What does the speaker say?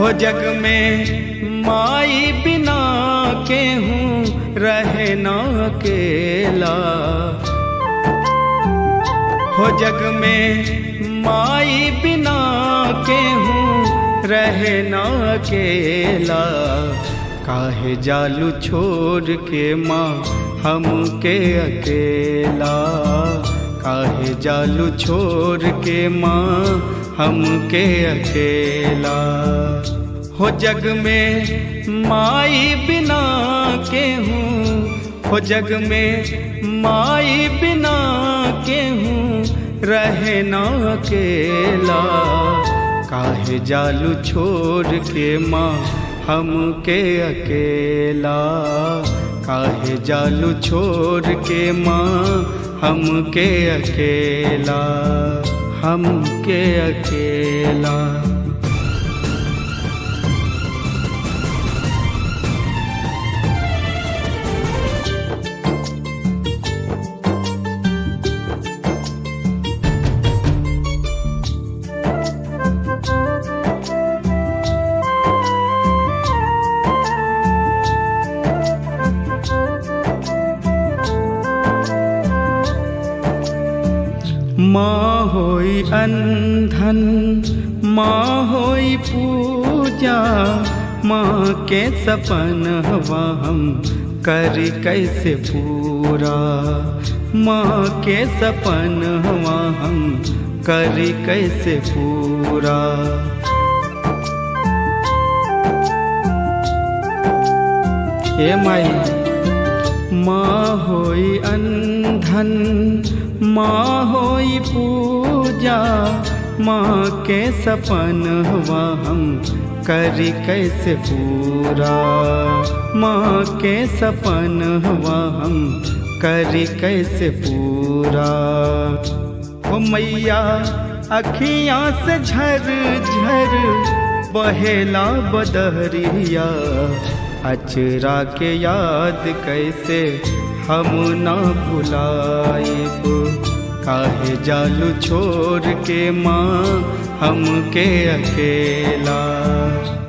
हो जग में माई बिना केहूँ रहे ना अकेला। हो जग में माई बिना केहूँ रहे ना अकेला। काहे जालू छोड़ के माँ हमके अकेला। काहे जालू छोड़ के माँ हमके अकेला। हो जग में माई बिना केहूँ, हो जग में माई बिना केहूँ रहे ना अकेला। काहे जालू छोड़ के माँ हमके अकेला। काहे जालू छोड़ के माँ हमके अकेला, हमके अकेला। माँ होई अंधन, माँ होई पूजा। माँ के सपन हवा हम करी कैसे पूरा। माँ के सपन हवा हम करी कैसे पूरा। ए माई माँ होई अंधन, माँ होई पूजा। माँ के सपन हुआ हम करी कैसे पूरा। माँ के सपन हुआ हम करी कैसे पूरा। ओ मैया अखियाँ से झर झर बहेला बदहरिया। अचरा के याद कैसे हम ना भुलाएब। काहे जालू छोड़ के माँ हमके अकेला।